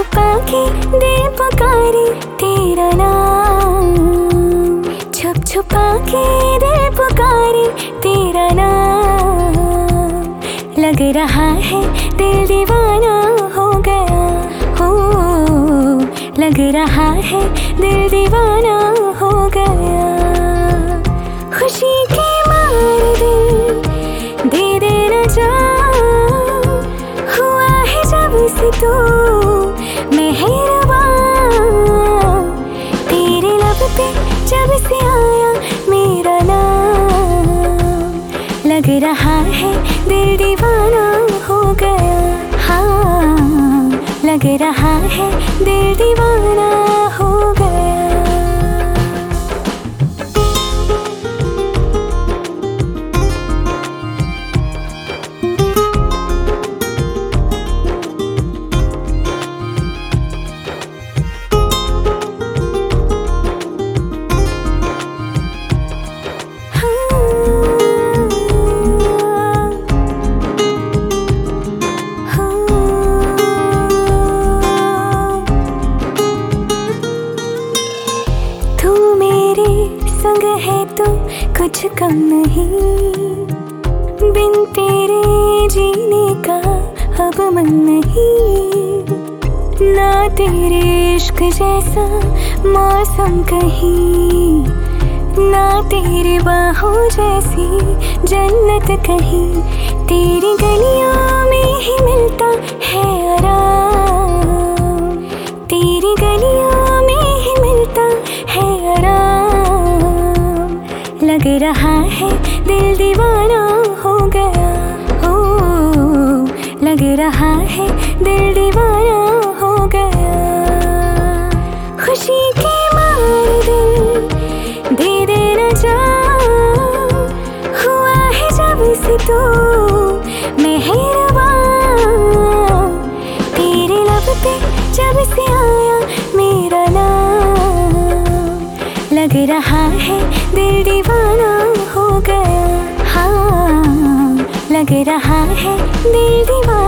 छुपा के दिल पुकारे तेरा नाम, छुप छुपा के दिल पुकारे तेरा नाम। लग रहा है दिल दीवाना हो गया हो, लग रहा है दिल दीवाना हो गया। खुशी के मारे दिल दे देना जा, हुआ है जब से तू मेहरबान। तेरे लब पे जब से आया मेरा नाम, लग रहा है दिल दीवाना हो गया। हाँ, लग रहा है दिल दीवाना हो गया। संग है तो कुछ कम नहीं, बिन तेरे जीने का अब मन नहीं। ना तेरे इश्क जैसा मौसम कहीं, ना तेरी बाहों जैसी जन्नत कहीं। तेरी गलियों में ही मिलता है आराम, तेरी गलियों में ही मिलता है आराम। लग रहा है दिल दीवाना हो गया हो, लग रहा है दिल दीवाना हो गया। खुशी के मारे दिल दे देना जा, हुआ है जब से तू मेहरबान। तेरे लब पे जब से आया मेरा नाम, लग रहा है दिल दीवाना हो गया। हाँ, लग रहा है दिल दीवाना।